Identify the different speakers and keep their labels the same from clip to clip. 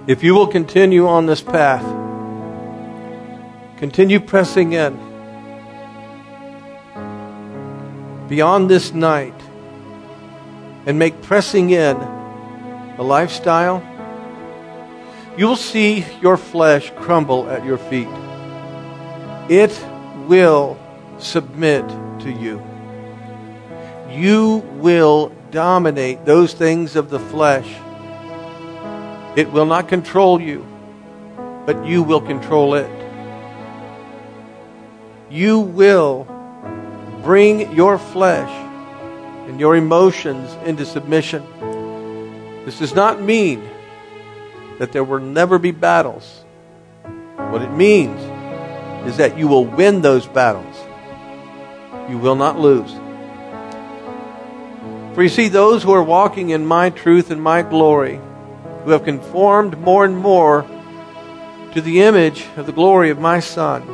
Speaker 1: If you will continue on this path, continue pressing in beyond this night and make pressing in a lifestyle, you will see your flesh crumble at your feet. It will submit to you. You will dominate those things of the flesh. It will not control you, but you will control it. You will bring your flesh and your emotions into submission. This does not mean that there will never be battles. What it means is that you will win those battles. You will not lose. For you see, those who are walking in my truth and my glory, who have conformed more and more to the image of the glory of my Son,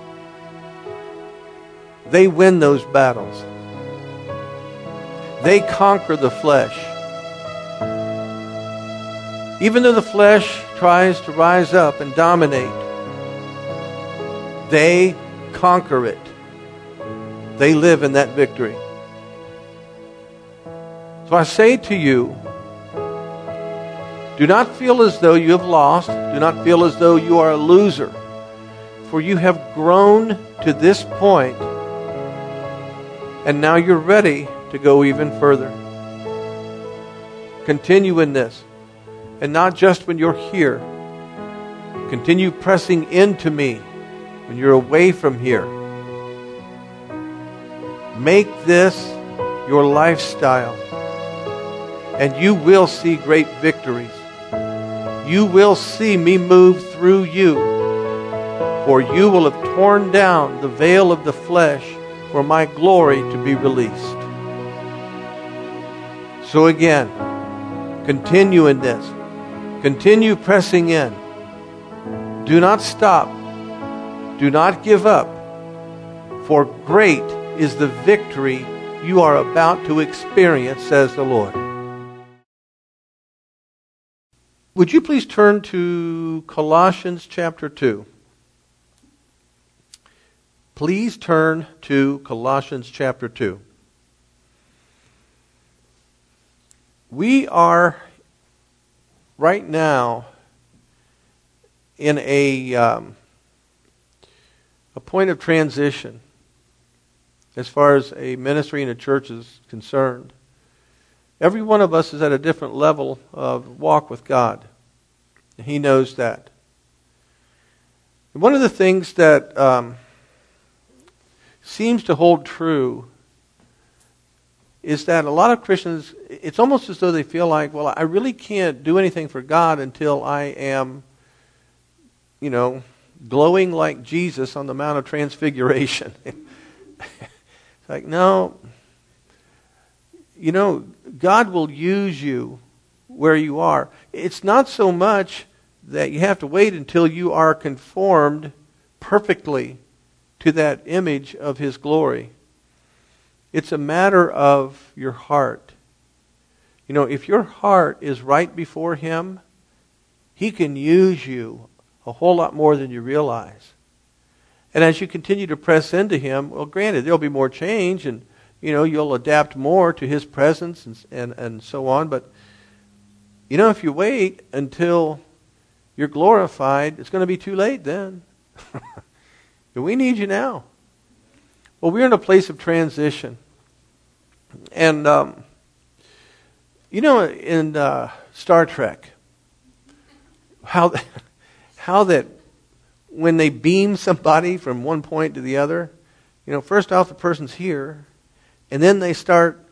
Speaker 1: they win those battles. They conquer the flesh. Even though the flesh tries to rise up and dominate, they conquer it. They live in that victory. So I say to you, do not feel as though you have lost. Do not feel as though you are a loser. For you have grown to this point, and now you're ready to go even further. Continue in this. And not just when you're here. Continue pressing into me when you're away from here. Make this your lifestyle, and you will see great victories. You will see me move through you, for you will have torn down the veil of the flesh for my glory to be released. So again, continue in this. Continue pressing in. Do not stop. Do not give up. For great is the victory you are about to experience, says the Lord. Would you please turn to Colossians chapter 2? Please turn to Colossians chapter 2. We are right now in a point of transition as far as a ministry and a church is concerned. Every one of us is at a different level of walk with God. And He knows that. And one of the things that seems to hold true is that a lot of Christians, it's almost as though they feel like, well, I really can't do anything for God until I am, glowing like Jesus on the Mount of Transfiguration. It's like, no, God will use you where you are. It's not so much that you have to wait until you are conformed perfectly to that image of His glory. It's a matter of your heart. If your heart is right before Him, He can use you a whole lot more than you realize. And as you continue to press into Him, well, granted, there'll be more change, and you'll adapt more to His presence and so on. But if you wait until you're glorified, it's going to be too late then. We need you now. Well, we're in a place of transition. And, in Star Trek, how that when they beam somebody from one point to the other, first off the person's here, and then they start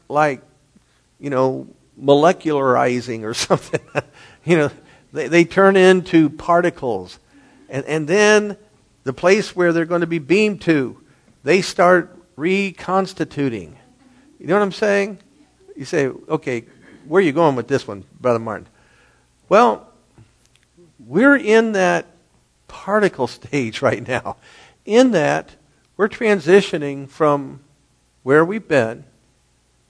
Speaker 1: molecularizing or something. They turn into particles. And then the place where they're going to be beamed to, they start reconstituting. You know what I'm saying? You say, okay, where are you going with this one, Brother Martin? Well, we're in that particle stage right now. In that, we're transitioning from where we've been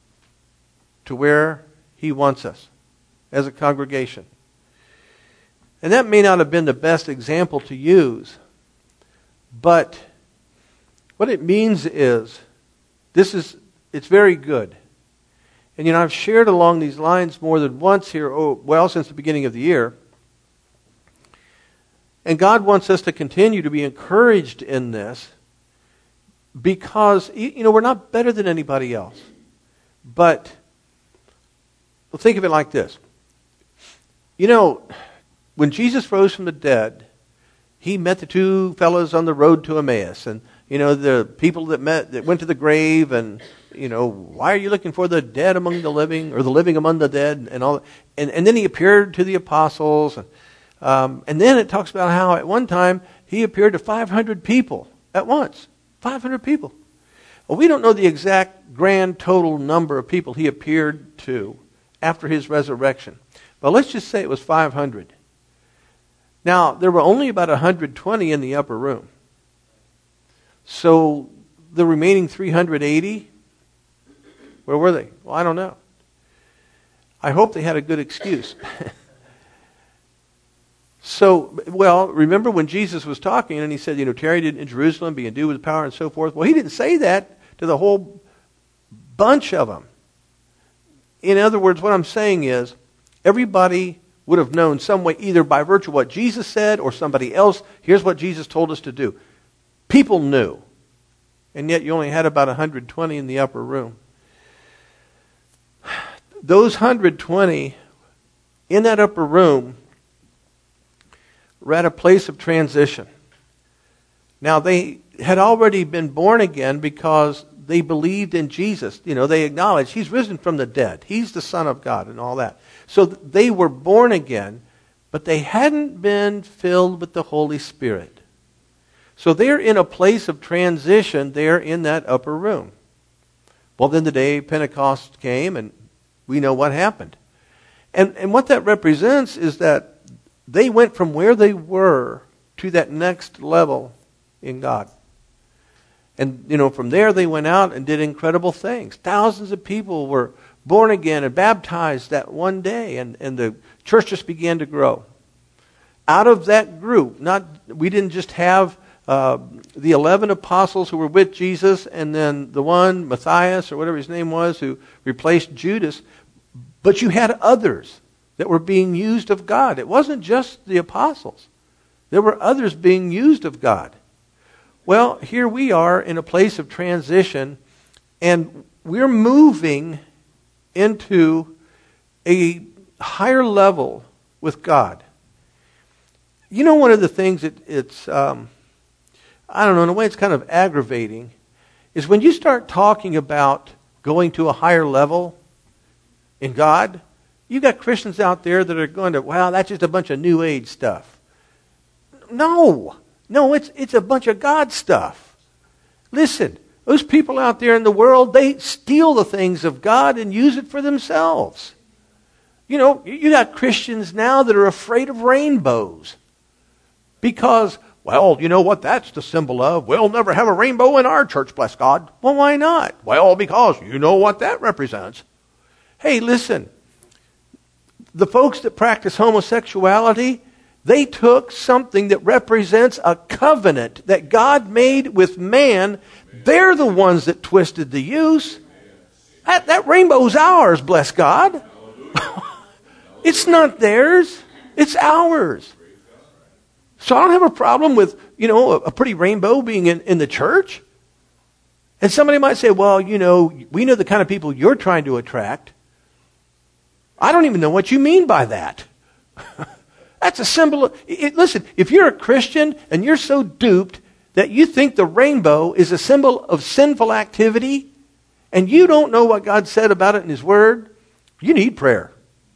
Speaker 1: to where He wants us as a congregation. And that may not have been the best example to use, but what it means is, it's very good. And I've shared along these lines more than once here, since the beginning of the year. And God wants us to continue to be encouraged in this because, we're not better than anybody else. But think of it like this. When Jesus rose from the dead, he met the two fellows on the road to Emmaus. And, the people that went to the grave and, why are you looking for the dead among the living or the living among the dead and all. And then he appeared to the apostles. And then it talks about how at one time he appeared to 500 people at once. 500 people. Well, we don't know the exact grand total number of people he appeared to after his resurrection. But let's just say it was 500. Now, there were only about 120 in the upper room. So the remaining 380, where were they? Well, I don't know. I hope they had a good excuse. Remember when Jesus was talking and he said, tarried in Jerusalem, be endued with power and so forth. Well, he didn't say that to the whole bunch of them. In other words, what I'm saying is, everybody would have known some way, either by virtue of what Jesus said or somebody else, here's what Jesus told us to do. People knew. And yet you only had about 120 in the upper room. Those 120 in that upper room were at a place of transition. Now, they had already been born again because they believed in Jesus. They acknowledged he's risen from the dead. He's the Son of God and all that. So they were born again, but they hadn't been filled with the Holy Spirit. So they're in a place of transition there in that upper room. Well, then the day of Pentecost came, and we know what happened. And what that represents is that they went from where they were to that next level in God. And, from there they went out and did incredible things. Thousands of people were born again and baptized that one day, and the church just began to grow. Out of that group, we didn't just have the 11 apostles who were with Jesus and then the one, Matthias or whatever his name was, who replaced Judas, but you had others that were being used of God. It wasn't just the apostles. There were others being used of God. Well, here we are in a place of transition, and we're moving into a higher level with God. One of the things it's I don't know, in a way it's kind of aggravating, is when you start talking about going to a higher level in God, you got Christians out there that are going to, that's just a bunch of New Age stuff. No, it's a bunch of God stuff. Listen, those people out there in the world, they steal the things of God and use it for themselves. You got Christians now that are afraid of rainbows because, what that's the symbol of? We'll never have a rainbow in our church, bless God. Well, why not? Well, because you know what that represents. Hey, listen, the folks that practice homosexuality, they took something that represents a covenant that God made with man. They're the ones that twisted the use. That rainbow's ours, bless God. It's not theirs. It's ours. So I don't have a problem with, a pretty rainbow being in the church. And somebody might say, we know the kind of people you're trying to attract. I don't even know what you mean by that. That's a symbol of, listen, if you're a Christian and you're so duped that you think the rainbow is a symbol of sinful activity and you don't know what God said about it in His Word, you need prayer.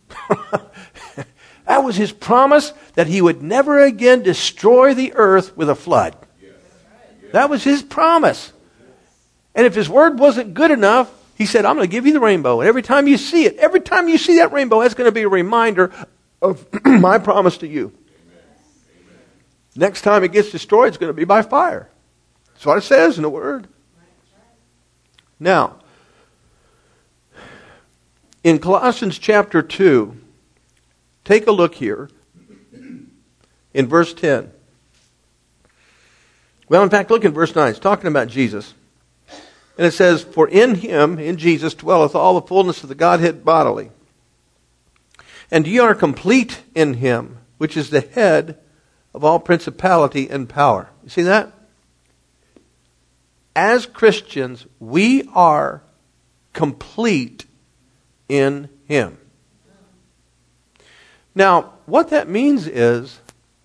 Speaker 1: That was His promise that He would never again destroy the earth with a flood. That was His promise. And if His Word wasn't good enough, He said, I'm going to give you the rainbow. And every time you see it, every time you see that rainbow, that's going to be a reminder of my promise to you. Amen. Next time it gets destroyed, it's going to be by fire. That's what it says in the Word. Now, in Colossians chapter 2, take a look here. in verse 10. Well, in fact, look in verse 9. It's talking about Jesus. And it says, "For in him," in Jesus, "dwelleth all the fullness of the Godhead bodily. And ye are complete in him, which is the head of all principality and power." You see that? As Christians, we are complete in him. Now, what that means is,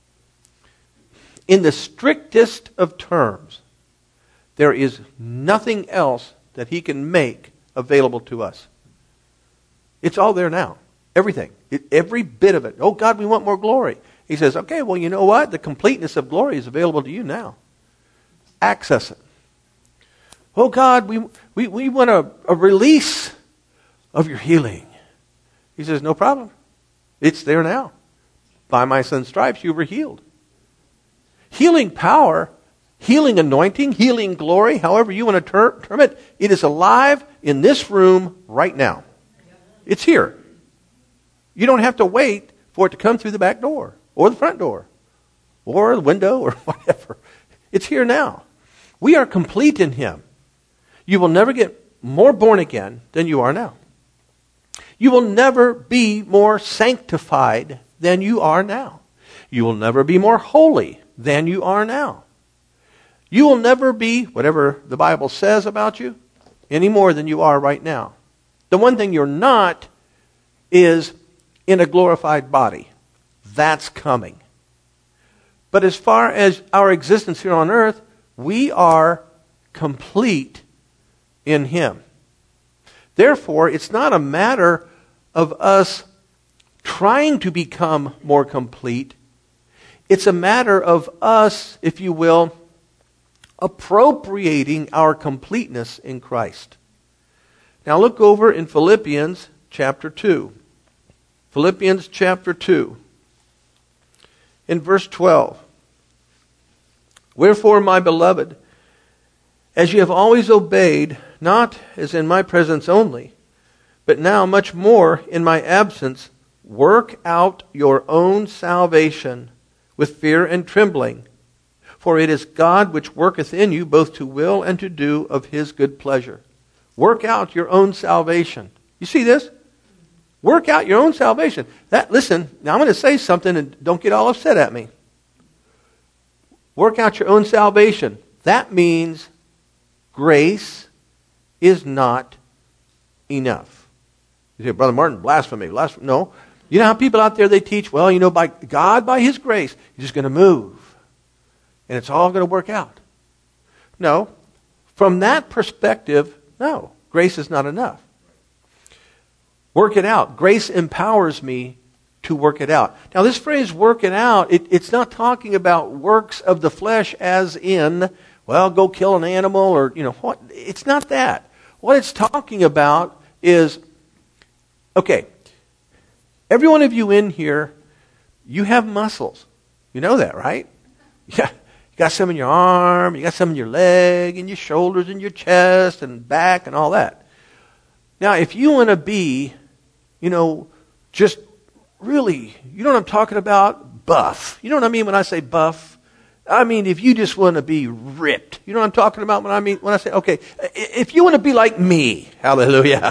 Speaker 1: in the strictest of terms, there is nothing else that he can make available to us. It's all there now. Everything. Every bit of it. Oh, God, we want more glory. He says, okay, well, you know what? The completeness of glory is available to you now. Access it. Oh, God, we want a release of your healing. He says, no problem. It's there now. By my son's stripes, you were healed. Healing power, healing anointing, healing glory, however you want to term it, it is alive in this room right now. It's here. You don't have to wait for it to come through the back door or the front door or the window or whatever. It's here now. We are complete in him. You will never get more born again than you are now. You will never be more sanctified than you are now. You will never be more holy than you are now. You will never be, whatever the Bible says about you, any more than you are right now. The one thing you're not is in a glorified body. That's coming. But as far as our existence here on earth, we are complete in him. Therefore, it's not a matter of us trying to become more complete. It's a matter of us, if you will, appropriating our completeness in Christ. Now look over in Philippians chapter 2. Philippians chapter 2. In verse 12. "Wherefore, my beloved, as ye have always obeyed, not as in my presence only, but now much more in my absence, work out your own salvation with fear and trembling. For it is God which worketh in you both to will and to do of his good pleasure." Work out your own salvation. You see this? Work out your own salvation. Listen, now I'm going to say something and don't get all upset at me. Work out your own salvation. That means grace is not enough. You say, "Brother Martin, blasphemy." No. You know how people out there, they teach, well, you know, by God, by his grace, he's just going to move. And it's all going to work out. No. From that perspective, no. Grace is not enough. Work it out. Grace empowers me to work it out. Now, this phrase, work it out, it's not talking about works of the flesh as in, well, go kill an animal or, you know, what? It's not that. What it's talking about is, okay, every one of you in here, you have muscles. You know that, right? Yeah. You got some in your arm, you got some in your leg, and your shoulders, and your chest, and back, and all that. Now, if you want to be, you know, just really, you know what I'm talking about? Buff. You know what I mean when I say buff? I mean, if you just want to be ripped. You know what I'm talking about when I say, okay, if you want to be like me, hallelujah.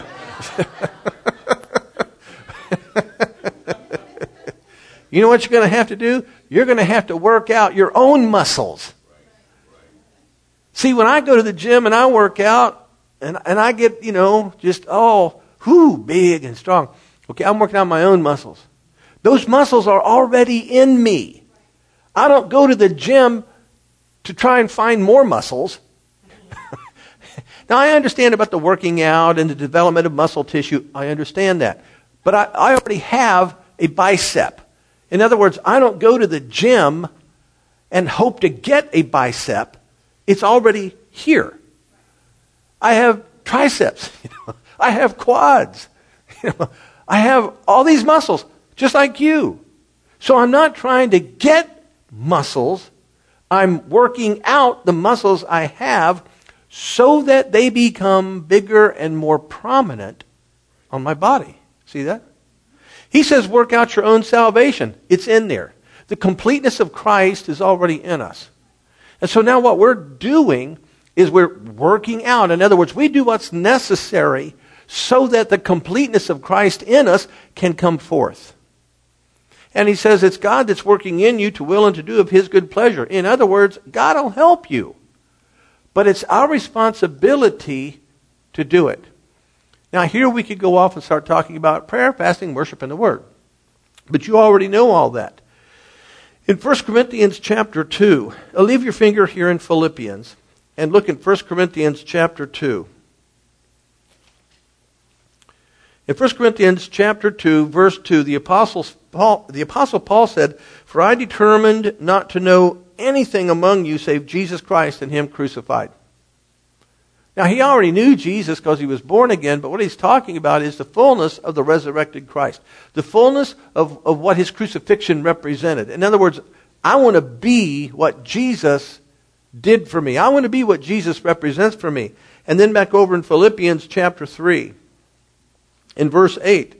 Speaker 1: You know what you're going to have to do? You're going to have to work out your own muscles. See, when I go to the gym and I work out, and I get, you know, just, big and strong. Okay, I'm working out my own muscles. Those muscles are already in me. I don't go to the gym to try and find more muscles. Now, I understand about the working out and the development of muscle tissue. I understand that. But I already have a bicep. In other words, I don't go to the gym and hope to get a bicep. It's already here. I have triceps. I have quads. I have all these muscles, just like you. So I'm not trying to get muscles. I'm working out the muscles I have so that they become bigger and more prominent on my body. See that? He says, work out your own salvation. It's in there. The completeness of Christ is already in us. And so now what we're doing is we're working out. In other words, we do what's necessary so that the completeness of Christ in us can come forth. And he says it's God that's working in you to will and to do of his good pleasure. In other words, God will help you. But it's our responsibility to do it. Now here we could go off and start talking about prayer, fasting, worship, and the Word. But you already know all that. In 1 Corinthians chapter 2, I'll leave your finger here in Philippians and look in 1 Corinthians chapter 2. In 1 Corinthians chapter 2, verse 2, the Apostle Paul said, "For I determined not to know anything among you save Jesus Christ and him crucified." Now he already knew Jesus because he was born again, but what he's talking about is the fullness of the resurrected Christ. The fullness of what his crucifixion represented. In other words, I want to be what Jesus did for me. I want to be what Jesus represents for me. And then back over in Philippians chapter 3, in verse 8,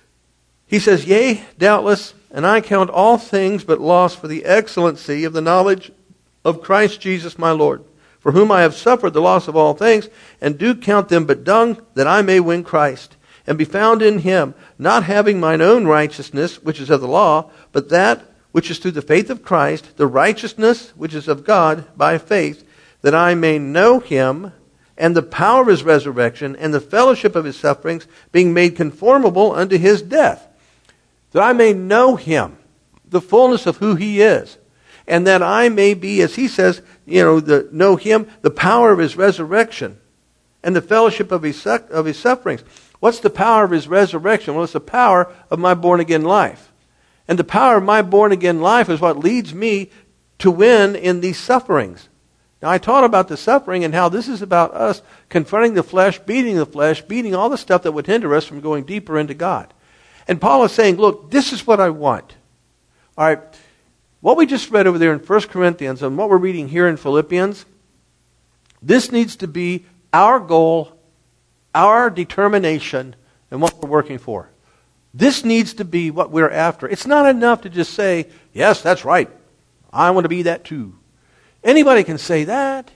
Speaker 1: he says, "Yea, doubtless, and I count all things but loss for the excellency of the knowledge of Christ Jesus my Lord, for whom I have suffered the loss of all things, and do count them but dung, that I may win Christ, and be found in him, not having mine own righteousness, which is of the law, but that which is through the faith of Christ, the righteousness which is of God by faith, that I may know him, and the power of his resurrection, and the fellowship of his sufferings, being made conformable unto his death. That I may know him, the fullness of who he is, and that I may be, as he says, know him, the power of his resurrection, and the fellowship of his sufferings." What's the power of his resurrection? Well, it's the power of my born-again life. And the power of my born-again life is what leads me to win in these sufferings. Now, I taught about the suffering and how this is about us confronting the flesh, beating all the stuff that would hinder us from going deeper into God. And Paul is saying, look, this is what I want. All right, what we just read over there in 1 Corinthians and what we're reading here in Philippians, this needs to be our goal, our determination, and what we're working for. This needs to be what we're after. It's not enough to just say, yes, that's right. I want to be that too. Anybody can say that.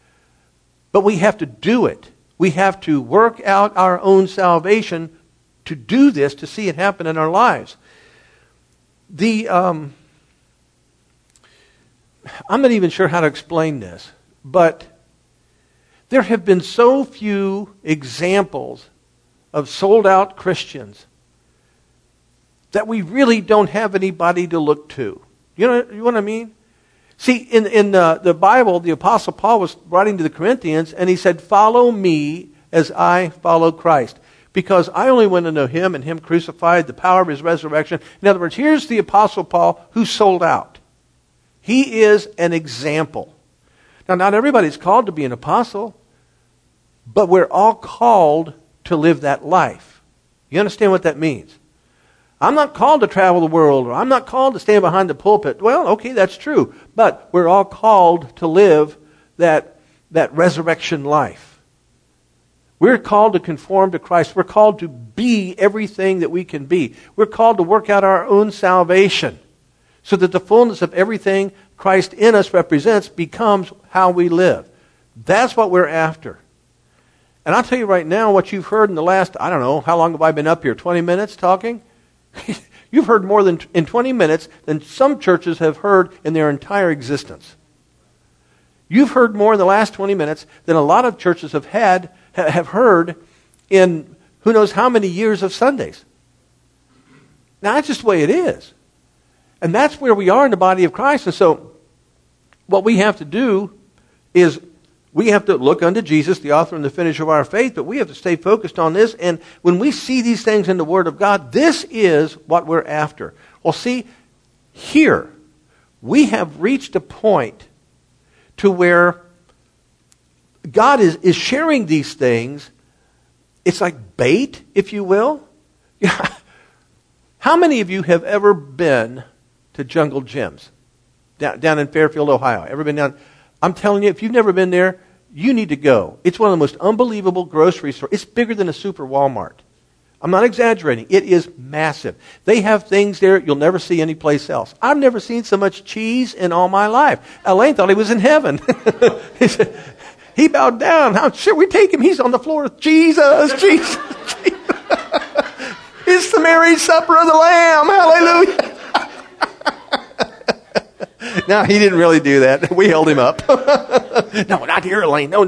Speaker 1: But we have to do it. We have to work out our own salvation to do this, to see it happen in our lives. I'm not even sure how to explain this, but there have been so few examples of sold-out Christians that we really don't have anybody to look to. You know what I mean? See, in the Bible, the Apostle Paul was writing to the Corinthians, and he said, "Follow me as I follow Christ." Because I only want to know him and him crucified, the power of his resurrection. In other words, here's the Apostle Paul who sold out. He is an example. Now, not everybody's called to be an apostle, but we're all called to live that life. You understand what that means? I'm not called to travel the world, or I'm not called to stand behind the pulpit. Well, okay, that's true. But we're all called to live that resurrection life. We're called to conform to Christ. We're called to be everything that we can be. We're called to work out our own salvation so that the fullness of everything Christ in us represents becomes how we live. That's what we're after. And I'll tell you right now what you've heard in the last, I don't know, how long have I been up here? 20 minutes talking? You've heard more than in 20 minutes than some churches have heard in their entire existence. You've heard more in the last 20 minutes than a lot of churches have heard in who knows how many years of Sundays. Now, that's just the way it is. And that's where we are in the body of Christ. And so what we have to do is we have to look unto Jesus, the author and the finisher of our faith, but we have to stay focused on this. And when we see these things in the Word of God, this is what we're after. Well, see, here, we have reached a point to where God is sharing these things. It's like bait, if you will. How many of you have ever been to Jungle Gyms down in Fairfield, Ohio? Ever been down? I'm telling you, if you've never been there, you need to go. It's one of the most unbelievable grocery stores. It's bigger than a super Walmart. I'm not exaggerating. It is massive. They have things there you'll never see anyplace else. I've never seen so much cheese in all my life. Elaine thought he was in heaven. He bowed down. How should we take him? He's on the floor. Jesus, Jesus, Jesus. It's the marriage supper of the Lamb. Hallelujah. No, he didn't really do that. We held him up. No, not here, Elaine. No.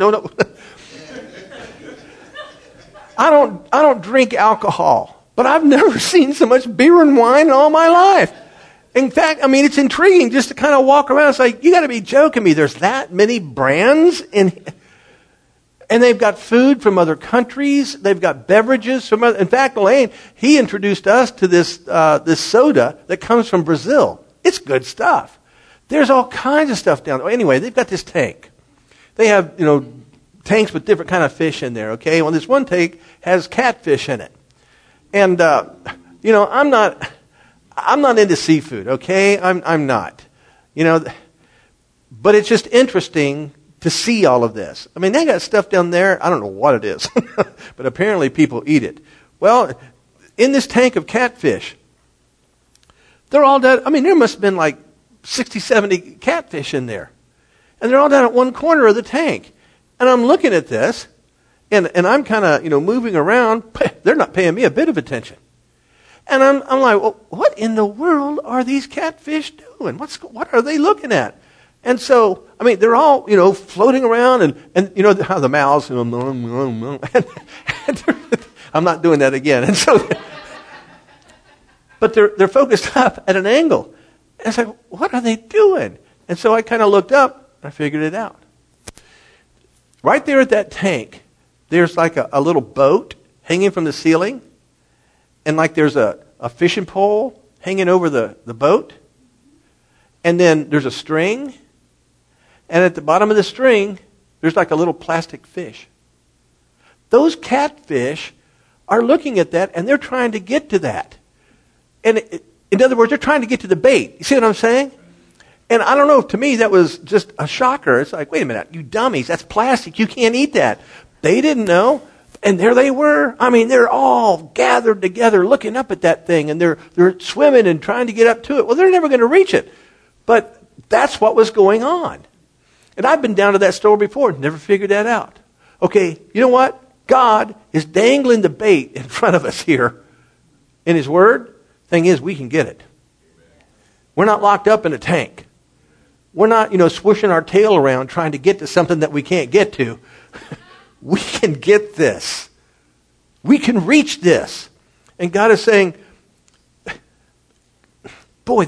Speaker 1: I don't drink alcohol, but I've never seen so much beer and wine in all my life. In fact, I mean, it's intriguing just to kind of walk around and say, you got to be joking me. There's that many brands and they've got food from other countries. They've got beverages from other. In fact, Elaine, he introduced us to this soda that comes from Brazil. It's good stuff. There's all kinds of stuff down there. Anyway, they've got this tank. They have, tanks with different kind of fish in there, okay? Well, this one tank has catfish in it. And, I'm not into seafood, okay? I'm not. But it's just interesting to see all of this. I mean, they got stuff down there, I don't know what it is, but apparently people eat it. Well, in this tank of catfish, they're all dead. I mean, there must have been like 60, 70 catfish in there. And they're all down at one corner of the tank. And I'm looking at this, and I'm kind of, moving around. They're not paying me a bit of attention. And I'm like, well, what in the world are these catfish doing? What are they looking at? And so, I mean, they're all, floating around, and how the mouths, and I'm not doing that again. And so, but they're focused up at an angle. And I was like, what are they doing? And so I kind of looked up, and I figured it out. Right there at that tank, there's like a little boat hanging from the ceiling. And like there's a fishing pole hanging over the boat. And then there's a string. And at the bottom of the string, there's like a little plastic fish. Those catfish are looking at that, and they're trying to get to that. And in other words, they're trying to get to the bait. You see what I'm saying? And I don't know, to me, that was just a shocker. It's like, wait a minute, you dummies, that's plastic. You can't eat that. They didn't know. And there they were. I mean, they're all gathered together looking up at that thing. And they're swimming and trying to get up to it. Well, they're never going to reach it. But that's what was going on. And I've been down to that store before, never figured that out. Okay, you know what? God is dangling the bait in front of us here in His Word. Thing is, we can get it. We're not locked up in a tank. We're not, swishing our tail around trying to get to something that we can't get to. We can get this. We can reach this. And God is saying, boy,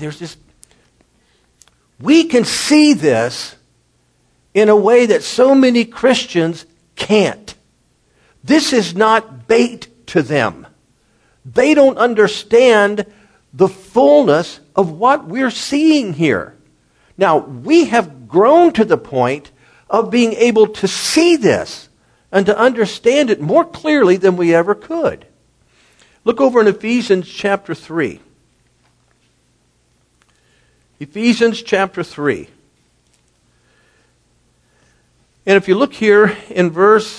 Speaker 1: we can see this in a way that so many Christians can't. This is not bait to them. They don't understand the fullness of what we're seeing here. Now, we have grown to the point of being able to see this and to understand it more clearly than we ever could. Look over in Ephesians chapter 3. Ephesians chapter 3. And if you look here in verse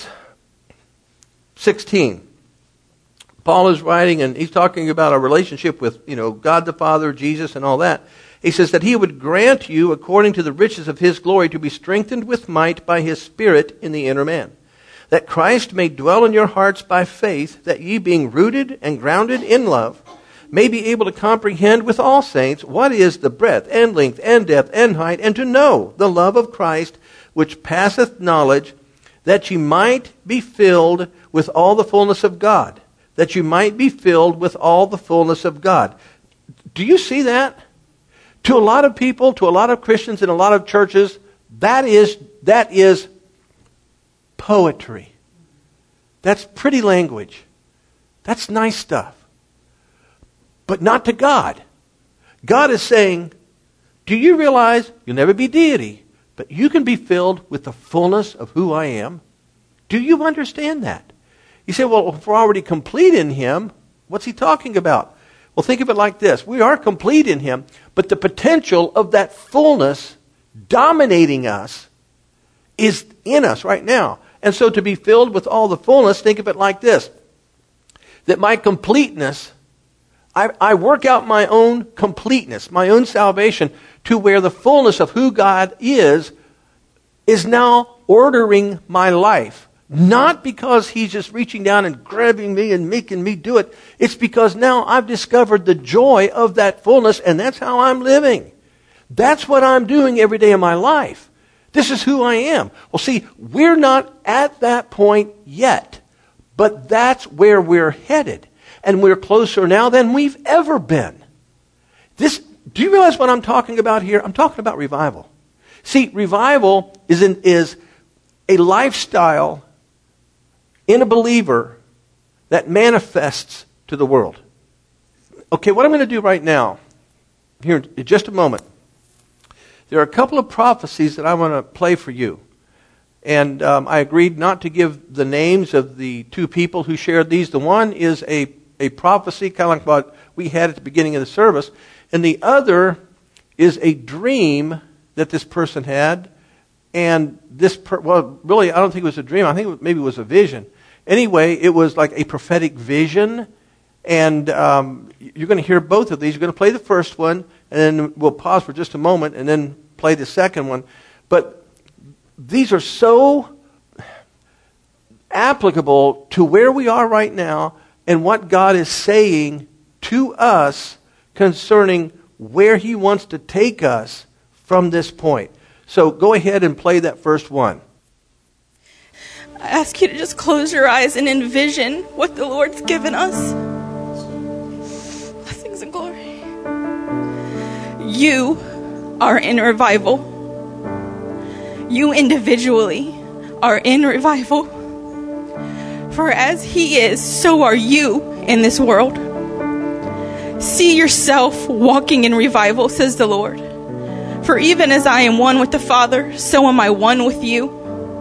Speaker 1: 16, Paul is writing, and he's talking about a relationship with, God the Father, Jesus, and all that. He says that He would grant you, according to the riches of His glory, to be strengthened with might by His Spirit in the inner man, that Christ may dwell in your hearts by faith, that ye, being rooted and grounded in love, may be able to comprehend with all saints what is the breadth and length and depth and height, and to know the love of Christ, which passeth knowledge, that ye might be filled with all the fullness of God. That you might be filled with all the fullness of God. Do you see that? To a lot of people, to a lot of Christians in a lot of churches, that is poetry. That's pretty language. That's nice stuff. But not to God. God is saying, do you realize you'll never be deity, but you can be filled with the fullness of who I am? Do you understand that? You say, well, if we're already complete in Him, what's He talking about? Well, think of it like this. We are complete in Him, but the potential of that fullness dominating us is in us right now. And so to be filled with all the fullness, think of it like this. that my completeness, I work out my own completeness, my own salvation, to where the fullness of who God is now ordering my life. Not because he's just reaching down and grabbing me and making me do it. It's because now I've discovered the joy of that fullness, and that's how I'm living. That's what I'm doing every day of my life. This is who I am. Well, see, we're not at that point yet, but that's where we're headed. And we're closer now than we've ever been. Do you realize what I'm talking about here? I'm talking about revival. See, revival is a lifestyle in a believer that manifests to the world. Okay, what I'm going to do right now, here in just a moment, there are a couple of prophecies that I want to play for you. And I agreed not to give the names of the two people who shared these. The one is a prophecy, kind of like what we had at the beginning of the service. And the other is a dream that this person had. And really, I don't think it was a dream. I think maybe it was a vision. Anyway, it was like a prophetic vision. And you're going to hear both of these. You're going to play the first one, and then we'll pause for just a moment, and then play the second one. But these are so applicable to where we are right now and what God is saying to us concerning where he wants to take us from this point. So go ahead and play that first one.
Speaker 2: I ask you to just close your eyes and envision what the Lord's given us. Blessings and glory. You are in revival. You individually are in revival. For as he is, so are you in this world. See yourself walking in revival, says the Lord. For even as I am one with the Father, so am I one with you.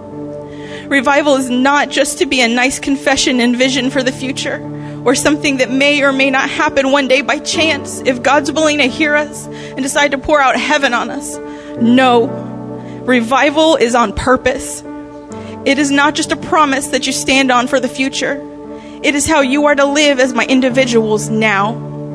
Speaker 2: Revival is not just to be a nice confession and vision for the future, or something that may or may not happen one day by chance if God's willing to hear us and decide to pour out heaven on us. No, revival is on purpose. It is not just a promise that you stand on for the future. It is how you are to live as my individuals now.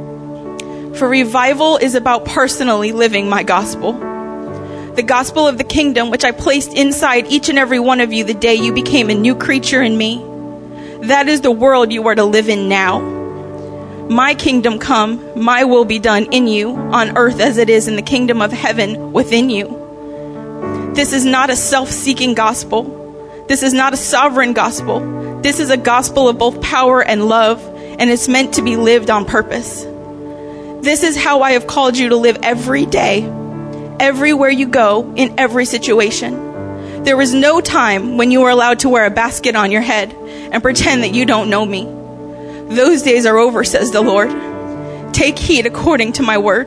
Speaker 2: For revival is about personally living my gospel. The gospel of the kingdom, which I placed inside each and every one of you the day you became a new creature in me. That is the world you are to live in now. My kingdom come, my will be done in you, on earth as it is in the kingdom of heaven within you. This is not a self-seeking gospel. This is not a sovereign gospel. This is a gospel of both power and love, and it's meant to be lived on purpose. This is how I have called you to live every day, everywhere you go, in every situation. There is no time when you are allowed to wear a basket on your head and pretend that you don't know me. Those days are over, says the Lord. Take heed according to my word.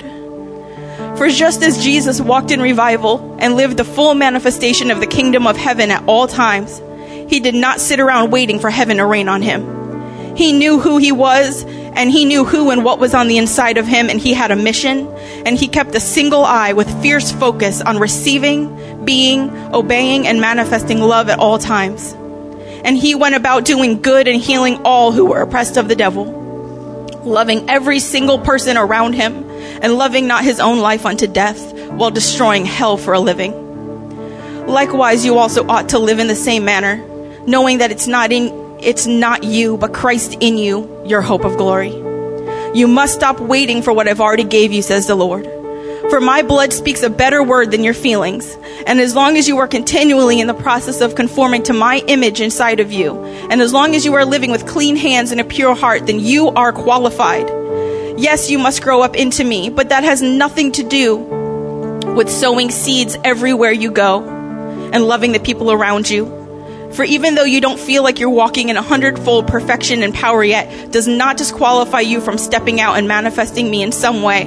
Speaker 2: For just as Jesus walked in revival and lived the full manifestation of the kingdom of heaven at all times, he did not sit around waiting for heaven to rain on him. He knew who he was, and he knew who and what was on the inside of him, and he had a mission, and he kept a single eye with fierce focus on receiving, being, obeying, and manifesting love at all times. And he went about doing good and healing all who were oppressed of the devil, loving every single person around him, and loving not his own life unto death, while destroying hell for a living. Likewise, you also ought to live in the same manner, knowing that it's not you, but Christ in you, your hope of glory. You must stop waiting for what I've already gave you, says the Lord. For my blood speaks a better word than your feelings. And as long as you are continually in the process of conforming to my image inside of you, and as long as you are living with clean hands and a pure heart, then you are qualified. Yes, you must grow up into me, but that has nothing to do with sowing seeds everywhere you go and loving the people around you. For even though you don't feel like you're walking in 100-fold perfection and power yet, does not disqualify you from stepping out and manifesting me in some way.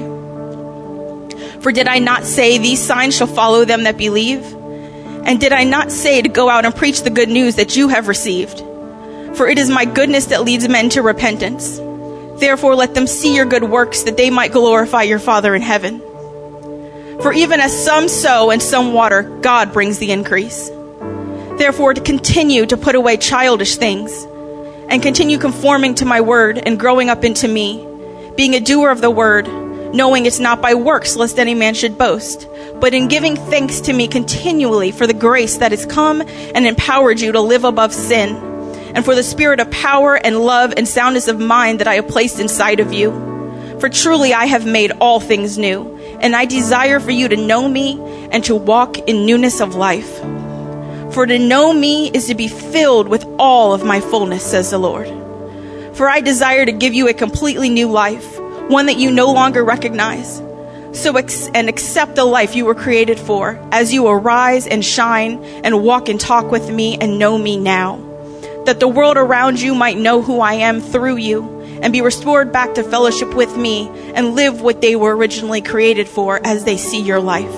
Speaker 2: For did I not say these signs shall follow them that believe? And did I not say to go out and preach the good news that you have received? For it is my goodness that leads men to repentance. Therefore let them see your good works, that they might glorify your Father in heaven. For even as some sow and some water, God brings the increase. Therefore, to continue to put away childish things, and continue conforming to my word and growing up into me, being a doer of the word, knowing it's not by works lest any man should boast, but in giving thanks to me continually for the grace that has come and empowered you to live above sin, and for the spirit of power and love and soundness of mind that I have placed inside of you. For truly I have made all things new, and I desire for you to know me and to walk in newness of life. For to know me is to be filled with all of my fullness, says the Lord. For I desire to give you a completely new life, one that you no longer recognize. So accept the life you were created for, as you arise and shine and walk and talk with me and know me now, that the world around you might know who I am through you, and be restored back to fellowship with me and live what they were originally created for as they see your life.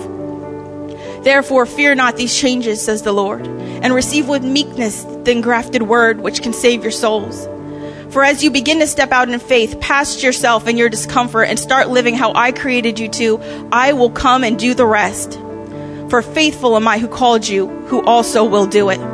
Speaker 2: Therefore, fear not these changes, says the Lord, and receive with meekness the engrafted word which can save your souls. For as you begin to step out in faith past yourself and your discomfort and start living how I created you to, I will come and do the rest. For faithful am I who called you, who also will do it.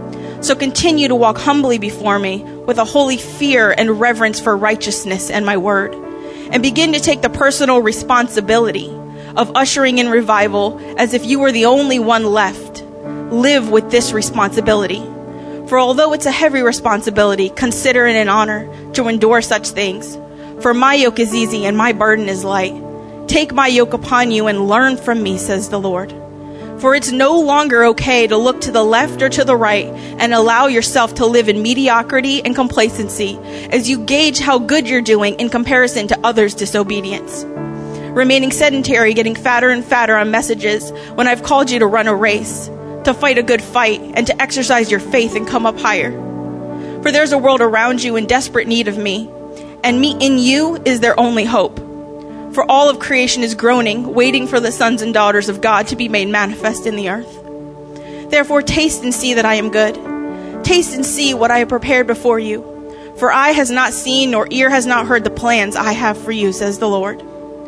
Speaker 2: So continue to walk humbly before me with a holy fear and reverence for righteousness and my word, and begin to take the personal responsibility of ushering in revival as if you were the only one left. Live with this responsibility. For although it's a heavy responsibility, consider it an honor to endure such things. For my yoke is easy and my burden is light. Take my yoke upon you and learn from me, says the Lord. For it's no longer okay to look to the left or to the right and allow yourself to live in mediocrity and complacency as you gauge how good you're doing in comparison to others' disobedience. Remaining sedentary, getting fatter and fatter on messages when I've called you to run a race, to fight a good fight, and to exercise your faith and come up higher. For there's a world around you in desperate need of me, and me in you is their only hope. For all of creation is groaning, waiting for the sons and daughters of God to be made manifest in the earth. Therefore taste and see that I am good. Taste and see what I have prepared before you. For eye has not seen, nor ear has not heard the plans I have for you, says the Lord.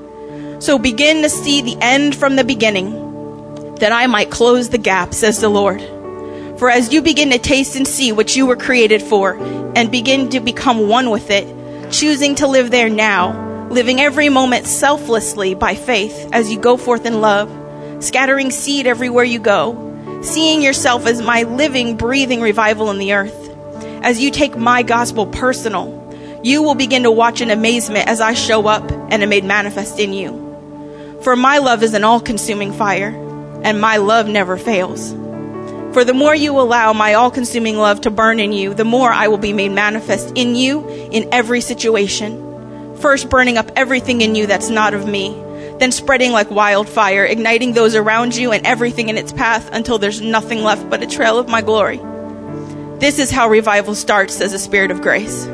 Speaker 2: So begin to see the end from the beginning, that I might close the gap, says the Lord. For as you begin to taste and see what you were created for, and begin to become one with it, choosing to live there now, living every moment selflessly by faith as you go forth in love, scattering seed everywhere you go, seeing yourself as my living, breathing revival in the earth. As you take my gospel personal, you will begin to watch in amazement as I show up and am made manifest in you. For my love is an all-consuming fire, and my love never fails. For the more you allow my all-consuming love to burn in you, the more I will be made manifest in you in every situation. First burning up everything in you that's not of me, then spreading like wildfire, igniting those around you and everything in its path until there's nothing left but a trail of my glory. This is how revival starts, says the Spirit of grace.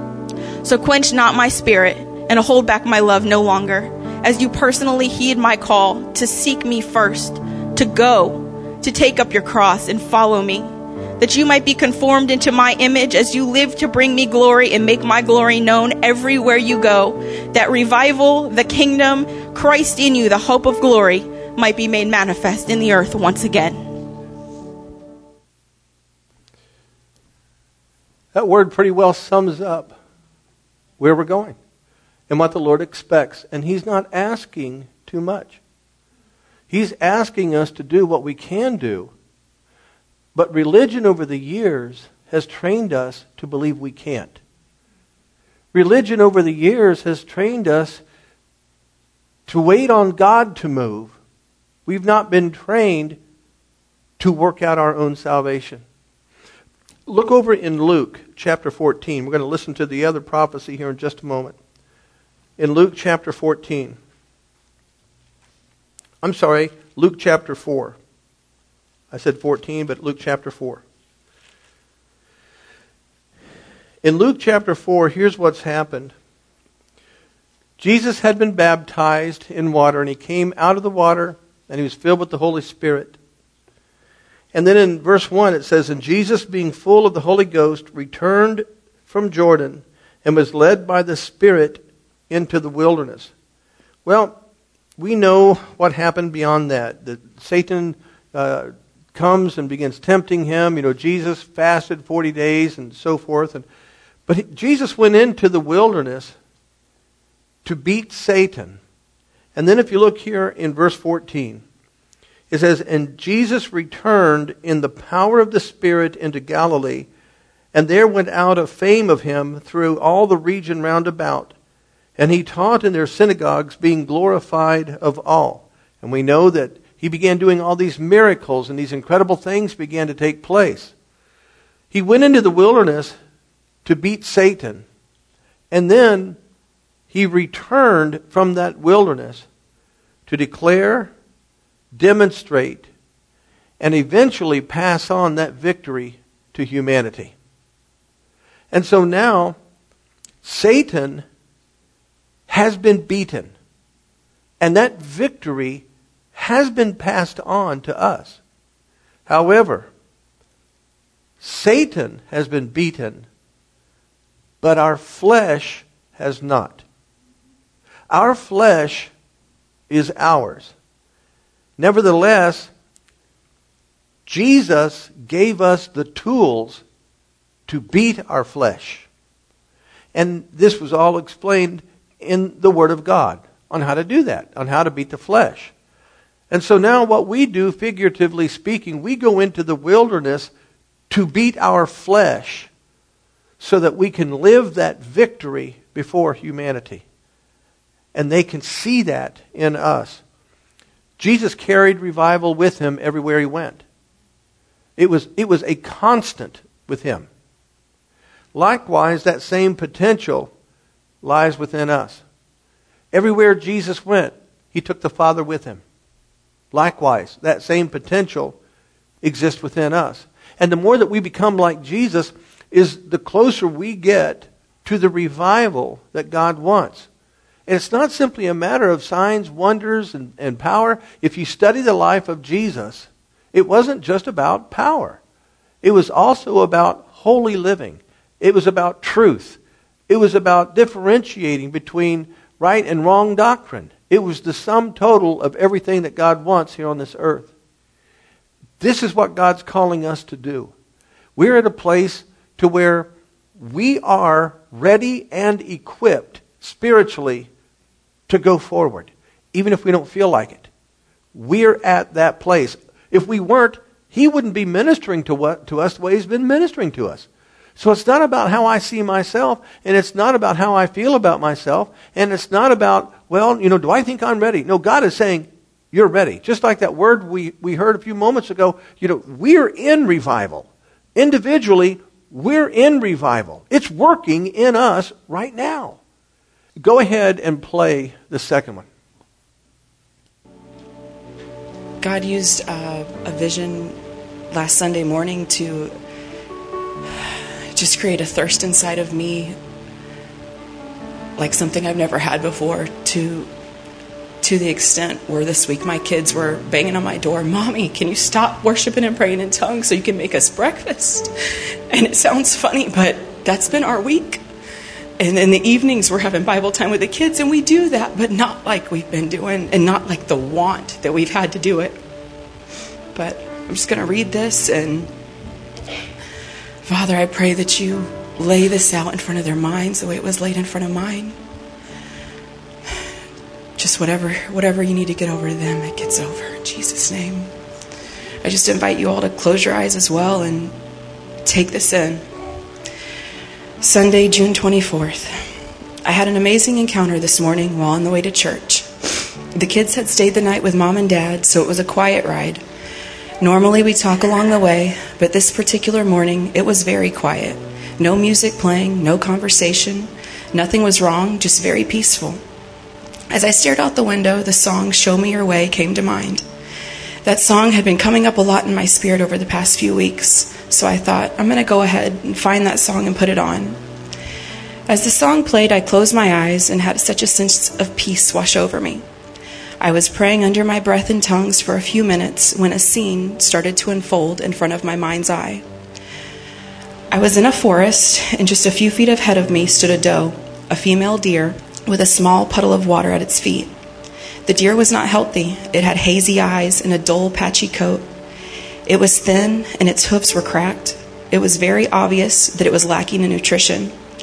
Speaker 2: So quench not my spirit and hold back my love no longer, as you personally heed my call to seek me first, to go, to take up your cross and follow me, that you might be conformed into my image as you live to bring me glory and make my glory known everywhere you go, that revival, the kingdom, Christ in you, the hope of glory, might be made manifest in the earth once again.
Speaker 1: That word pretty well sums up where we're going and what the Lord expects. And He's not asking too much. He's asking us to do what we can do. But religion over the years has trained us to believe we can't. Religion over the years has trained us to wait on God to move. We've not been trained to work out our own salvation. Look over in Luke chapter 14. We're going to listen to the other prophecy here in just a moment. In Luke chapter 14. I'm sorry, Luke chapter 4. I said 14, but Luke chapter 4. In Luke chapter 4, here's what's happened. Jesus had been baptized in water, and He came out of the water, and He was filled with the Holy Spirit. And then in verse 1 it says, "And Jesus, being full of the Holy Ghost, returned from Jordan, and was led by the Spirit into the wilderness." Well, we know what happened beyond that. That Satan comes and begins tempting Him. Jesus fasted 40 days and so forth. But Jesus went into the wilderness to beat Satan. And then if you look here in verse 14, it says, "And Jesus returned in the power of the Spirit into Galilee, and there went out a fame of him through all the region round about. And he taught in their synagogues, being glorified of all." And we know that he began doing all these miracles, and these incredible things began to take place. He went into the wilderness to beat Satan. And then he returned from that wilderness to declare, demonstrate, and eventually pass on that victory to humanity. And so now, Satan has been beaten. And that victory has been passed on to us. However, Satan has been beaten, but our flesh has not. Our flesh is ours. Nevertheless, Jesus gave us the tools to beat our flesh. And this was all explained in the Word of God on how to do that, on how to beat the flesh. And so now what we do, figuratively speaking, we go into the wilderness to beat our flesh so that we can live that victory before humanity. And they can see that in us. Jesus carried revival with him everywhere he went. It was a constant with him. Likewise, that same potential lies within us. Everywhere Jesus went, he took the Father with him. Likewise, that same potential exists within us. And the more that we become like Jesus, is the closer we get to the revival that God wants. And it's not simply a matter of signs, wonders, and power. If you study the life of Jesus, it wasn't just about power. It was also about holy living. It was about truth. It was about differentiating between right and wrong doctrine. It was the sum total of everything that God wants here on this earth. This is what God's calling us to do. We're at a place to where we are ready and equipped spiritually to go forward, even if we don't feel like it. We're at that place. If we weren't, he wouldn't be ministering to us the way he's been ministering to us. So it's not about how I see myself, and it's not about how I feel about myself, and it's not about, well, do I think I'm ready? No, God is saying, you're ready. Just like that word we heard a few moments ago, we're in revival. Individually, we're in revival. It's working in us right now. Go ahead and play the second one.
Speaker 3: God used a vision last Sunday morning to just create a thirst inside of me, like something I've never had before, to the extent where this week my kids were banging on my door, "Mommy, can you stop worshiping and praying in tongues so you can make us breakfast?" And it sounds funny, but that's been our week. And in the evenings we're having Bible time with the kids, and we do that, but not like we've been doing, and not like the want that we've had to do it. But I'm just going to read this, and Father, I pray that you lay this out in front of their minds the way it was laid in front of mine. Just whatever you need to get over to them, it gets over. In Jesus' name. I just invite you all to close your eyes as well and take this in. Sunday, June 24th. I had an amazing encounter this morning while on the way to church. The kids had stayed the night with Mom and Dad, so it was a quiet ride. Normally we talk along the way, but this particular morning it was very quiet. No music playing, no conversation. Nothing was wrong, just very peaceful. As I stared out the window, the song "Show Me Your Way" came to mind. That song had been coming up a lot in my spirit over the past few weeks, so I thought, I'm going to go ahead and find that song and put it on. As the song played, I closed my eyes and had such a sense of peace wash over me. I was praying under my breath in tongues for a few minutes when a scene started to unfold in front of my mind's eye. I was in a forest, and just a few feet ahead of me stood a doe, a female deer, with a small puddle of water at its feet. The deer was not healthy. It had hazy eyes and a dull, patchy coat. It was thin, and its hoofs were cracked. It was very obvious that it was lacking in nutrition.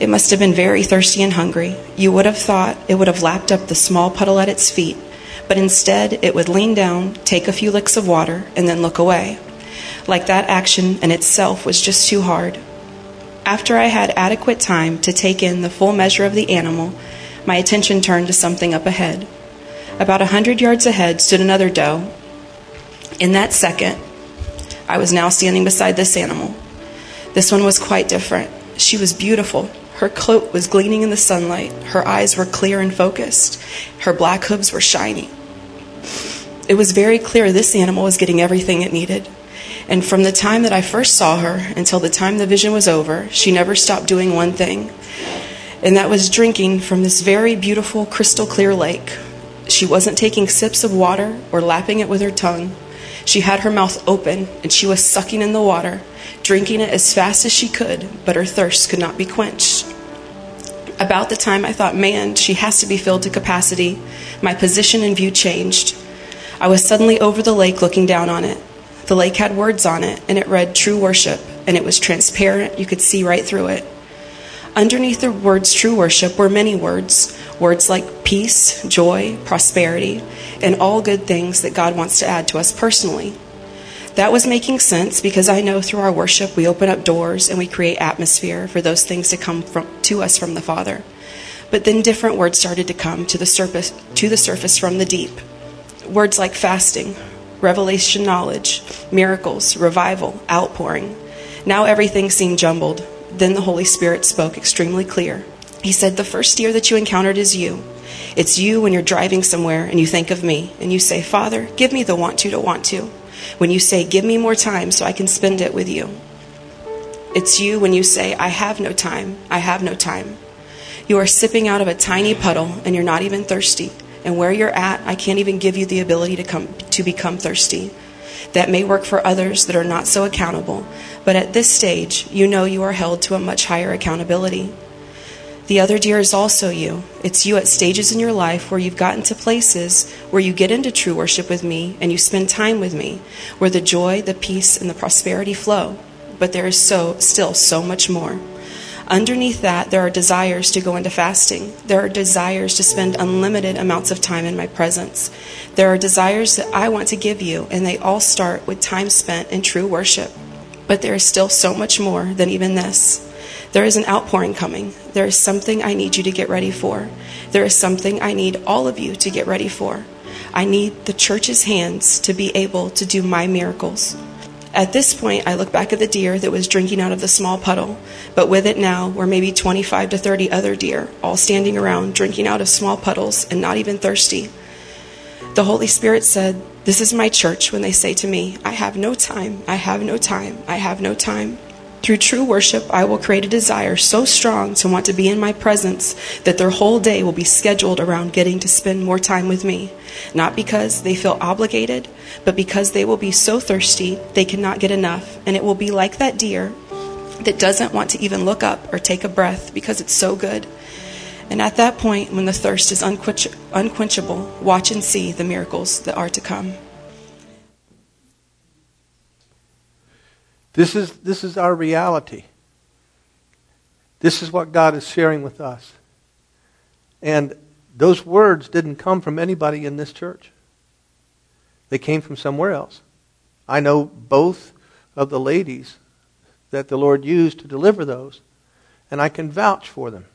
Speaker 3: It must have been very thirsty and hungry. You would have thought it would have lapped up the small puddle at its feet, but instead it would lean down, take a few licks of water, and then look away. Like that action in itself was just too hard. After I had adequate time to take in the full measure of the animal, my attention turned to something up ahead. About 100 yards ahead stood another doe. In that second, I was now standing beside this animal. This one was quite different. She was beautiful. Her coat was gleaming in the sunlight. Her eyes were clear and focused. Her black hooves were shiny. It was very clear this animal was getting everything it needed. And from the time that I first saw her until the time the vision was over, she never stopped doing one thing. And that was drinking from this very beautiful crystal clear lake. She wasn't taking sips of water or lapping it with her tongue. She had her mouth open and she was sucking in the water, drinking it as fast as she could, but her thirst could not be quenched. About the time I thought, man, she has to be filled to capacity, my position in view changed. I was suddenly over the lake looking down on it. The lake had words on it, and it read True Worship, and it was transparent. You could see right through it. Underneath the words True Worship were many words like peace, joy, prosperity, and all good things that God wants to add to us personally. That was making sense because I know through our worship we open up doors and we create atmosphere for those things to come to us from the Father. But then different words started to come to the surface from the deep. Words like fasting, revelation knowledge, miracles, revival, outpouring. Now everything seemed jumbled. Then the Holy Spirit spoke extremely clear. He said, the first deer that you encountered is you. It's you when you're driving somewhere and you think of me and you say, Father, give me the want to. When you say, give me more time so I can spend it with you. It's you when you say, I have no time. You are sipping out of a tiny puddle and you're not even thirsty. And where you're at, I can't even give you the ability to become thirsty. That may work for others that are not so accountable, but at this stage, you know you are held to a much higher accountability. The other deer is also you. It's you at stages in your life where you've gotten to places where you get into true worship with me and you spend time with me, where the joy, the peace, and the prosperity flow. But there is still so much more. Underneath that, there are desires to go into fasting. There are desires to spend unlimited amounts of time in my presence. There are desires that I want to give you, and they all start with time spent in true worship. But there is still so much more than even this. There is an outpouring coming. There is something I need you to get ready for. There is something I need all of you to get ready for. I need the church's hands to be able to do my miracles. At this point, I look back at the deer that was drinking out of the small puddle, but with it now were maybe 25 to 30 other deer, all standing around drinking out of small puddles and not even thirsty. The Holy Spirit said, this is my church when they say to me, I have no time. Through true worship, I will create a desire so strong to want to be in my presence that their whole day will be scheduled around getting to spend more time with me. Not because they feel obligated, but because they will be so thirsty they cannot get enough. And it will be like that deer that doesn't want to even look up or take a breath because it's so good. And at that point, when the thirst is unquenchable, watch and see the miracles that are to come.
Speaker 1: This is our reality. This is what God is sharing with us. And those words didn't come from anybody in this church. They came from somewhere else. I know both of the ladies that the Lord used to deliver those, and I can vouch for them.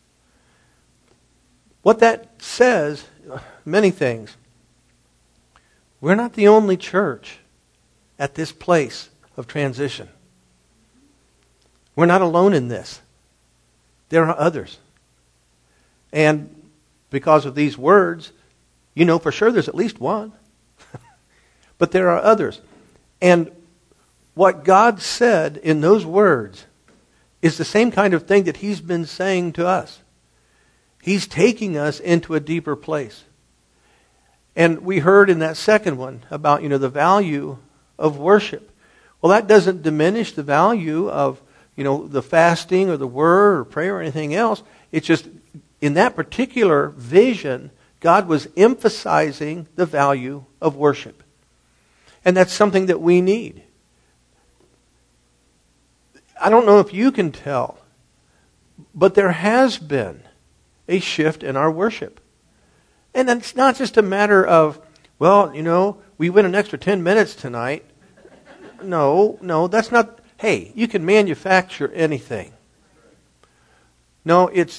Speaker 1: What that says, many things. We're not the only church at this place of transition. We're not alone in this. There are others. And because of these words, you know for sure there's at least one. But there are others. And what God said in those words is the same kind of thing that He's been saying to us. He's taking us into a deeper place. And we heard in that second one about, the value of worship. Well, that doesn't diminish the value of, the fasting or the word or prayer or anything else. It's just in that particular vision, God was emphasizing the value of worship. And that's something that we need. I don't know if you can tell, But there has been a shift in our worship. And it's not just a matter of, well, we went an extra 10 minutes tonight. No, that's not, hey, you can manufacture anything. No, it's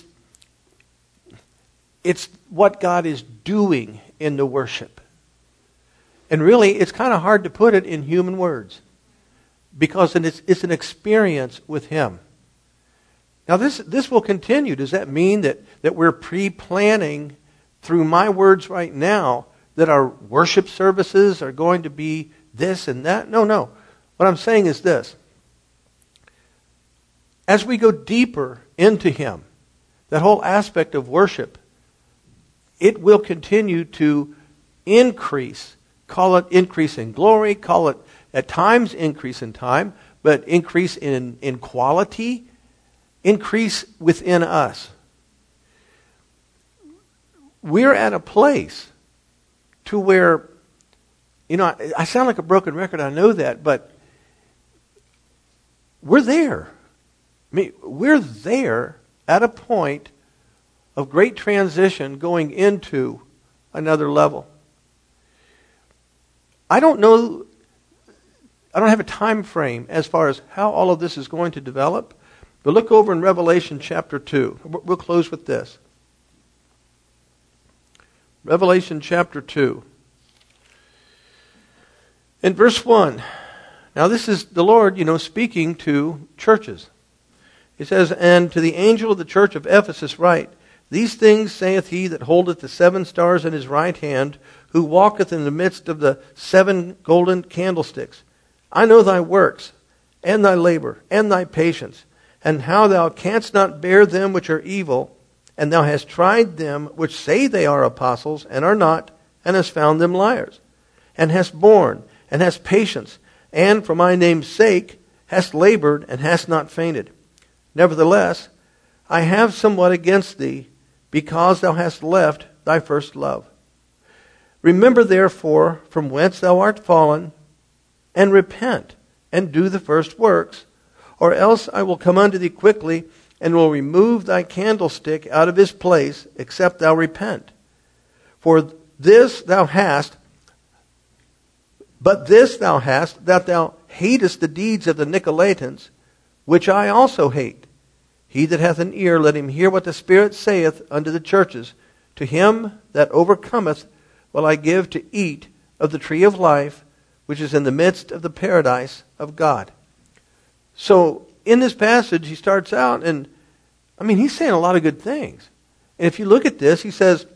Speaker 1: what God is doing in the worship. And really, it's kind of hard to put it in human words, because it's an experience with Him. Now, this will continue. Does that mean that we're pre-planning through my words right now that our worship services are going to be this and that? No. What I'm saying is this. As we go deeper into Him, that whole aspect of worship, it will continue to increase. Call it increase in glory, call it at times increase in time, but increase in quality, increase within us. We're at a place to where, I sound like a broken record, I know that, but we're there. We're there at a point of great transition going into another level. I don't have a time frame as far as how all of this is going to develop, but look over in Revelation chapter 2. We'll close with this. Revelation chapter 2. In verse 1. Now this is the Lord, speaking to churches. It says, "And to the angel of the church of Ephesus write, These things saith he that holdeth the 7 stars in his right hand, who walketh in the midst of the 7 golden candlesticks. I know thy works, and thy labor, and thy patience, and how thou canst not bear them which are evil, and thou hast tried them which say they are apostles, and are not, and hast found them liars, and hast borne, and hast patience, and for my name's sake hast labored, and hast not fainted. Nevertheless, I have somewhat against thee, because thou hast left thy first love. Remember therefore from whence thou art fallen, and repent, and do the first works, or else I will come unto thee quickly, and will remove thy candlestick out of his place, except thou repent. For this thou hast, that thou hatest the deeds of the Nicolaitans, which I also hate. He that hath an ear, let him hear what the Spirit saith unto the churches. To him that overcometh will I give to eat of the tree of life, which is in the midst of the paradise of God." So, in this passage, he starts out, and he's saying a lot of good things. And if you look at this, he says,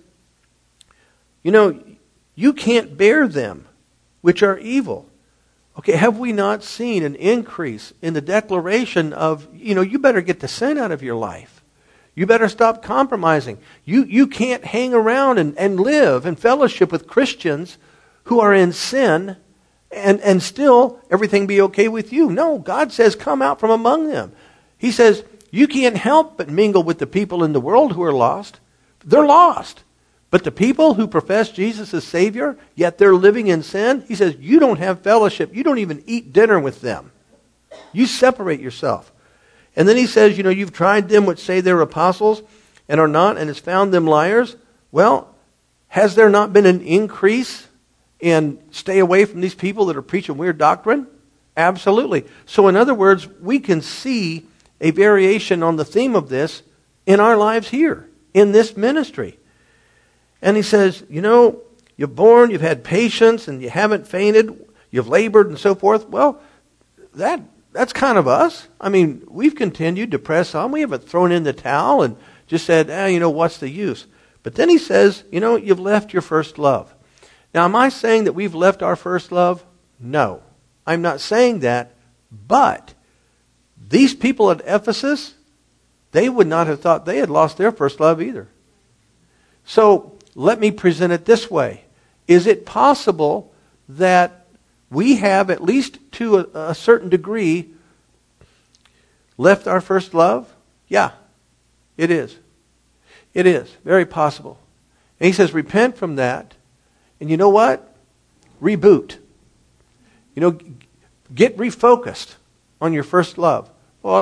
Speaker 1: you can't bear them which are evil. Okay, have we not seen an increase in the declaration of, you better get the sin out of your life. You better stop compromising. You can't hang around and live in fellowship with Christians who are in sin and still everything be okay with you. No, God says come out from among them. He says you can't help but mingle with the people in the world who are lost. They're lost. But the people who profess Jesus as Savior, yet they're living in sin, he says you don't have fellowship. You don't even eat dinner with them. You separate yourself. And then he says, you've tried them which say they're apostles and are not, and has found them liars. Well, has there not been an increase in stay away from these people that are preaching weird doctrine? Absolutely. So in other words, we can see a variation on the theme of this in our lives here, in this ministry. And he says, you've borne, you've had patience, and you haven't fainted, you've labored and so forth. Well, that's kind of us. We've continued to press on. We haven't thrown in the towel and just said, what's the use? But then he says, you've left your first love. Now, am I saying that we've left our first love? No. I'm not saying that. But these people at Ephesus, they would not have thought they had lost their first love either. So, let me present it this way. Is it possible that we have, at least to a certain degree, left our first love? Yeah, it is. It is. Very possible. And he says, repent from that. And you know what? Reboot. Get refocused on your first love. Well,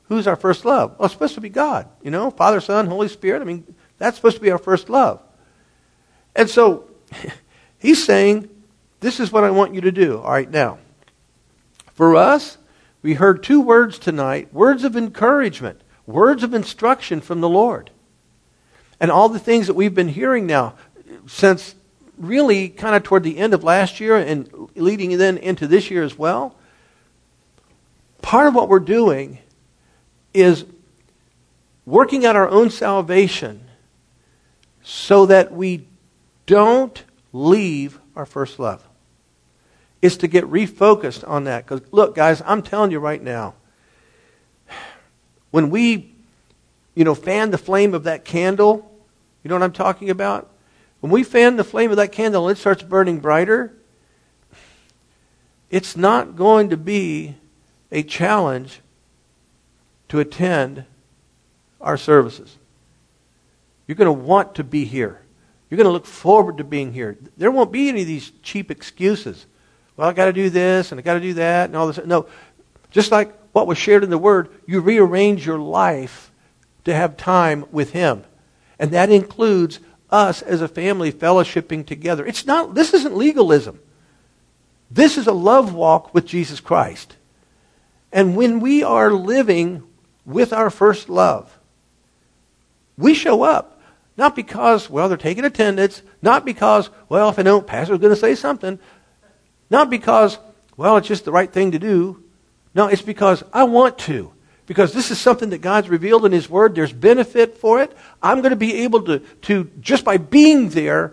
Speaker 1: who's our first love? Well, it's supposed to be God. Father, Son, Holy Spirit. That's supposed to be our first love. And so he's saying, this is what I want you to do. All right, now, for us, we heard 2 words tonight, words of encouragement, words of instruction from the Lord. And all the things that we've been hearing now since really kind of toward the end of last year and leading then into this year as well, part of what we're doing is working out our own salvation so that we don't leave our first love. Is to get refocused on that. Because look, guys, I'm telling you right now, when we, fan the flame of that candle, you know what I'm talking about? When we fan the flame of that candle and it starts burning brighter, it's not going to be a challenge to attend our services. You're going to want to be here. You're going to look forward to being here. There won't be any of these cheap excuses. Well, I got to do this and I got to do that and all this. No, just like what was shared in the Word, you rearrange your life to have time with Him. And that includes us as a family fellowshipping together. This isn't legalism. This is a love walk with Jesus Christ. And when we are living with our first love, we show up. Not because, they're taking attendance. Not because, if I don't, pastor's going to say something. Not because, it's just the right thing to do. No, it's because I want to. Because this is something that God's revealed in His Word. There's benefit for it. I'm going to be able to just by being there,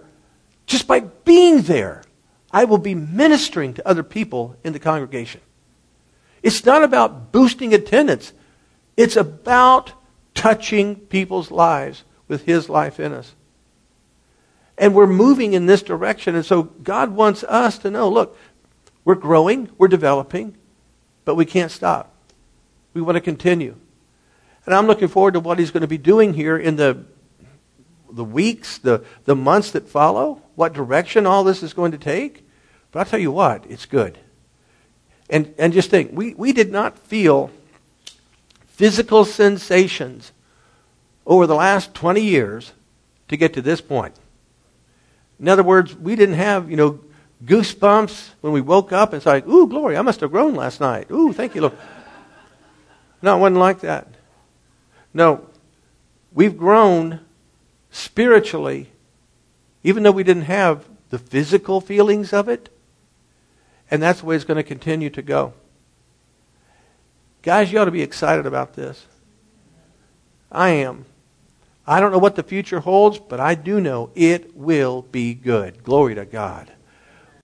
Speaker 1: I will be ministering to other people in the congregation. It's not about boosting attendance. It's about touching people's lives with His life in us. And we're moving in this direction. And so God wants us to know, look, we're growing, we're developing, but we can't stop. We want to continue. And I'm looking forward to what He's going to be doing here in the weeks, the months that follow, what direction all this is going to take. But I'll tell you what, it's good. And just think, we did not feel physical sensations over the last 20 years to get to this point. In other words, we didn't have, goosebumps when we woke up and it's like, ooh, glory, I must have grown last night. Ooh, thank you, Lord. No, it wasn't like that. No, we've grown spiritually, even though we didn't have the physical feelings of it. And that's the way it's going to continue to go. Guys, you ought to be excited about this. I am. I don't know what the future holds, but I do know it will be good. Glory to God.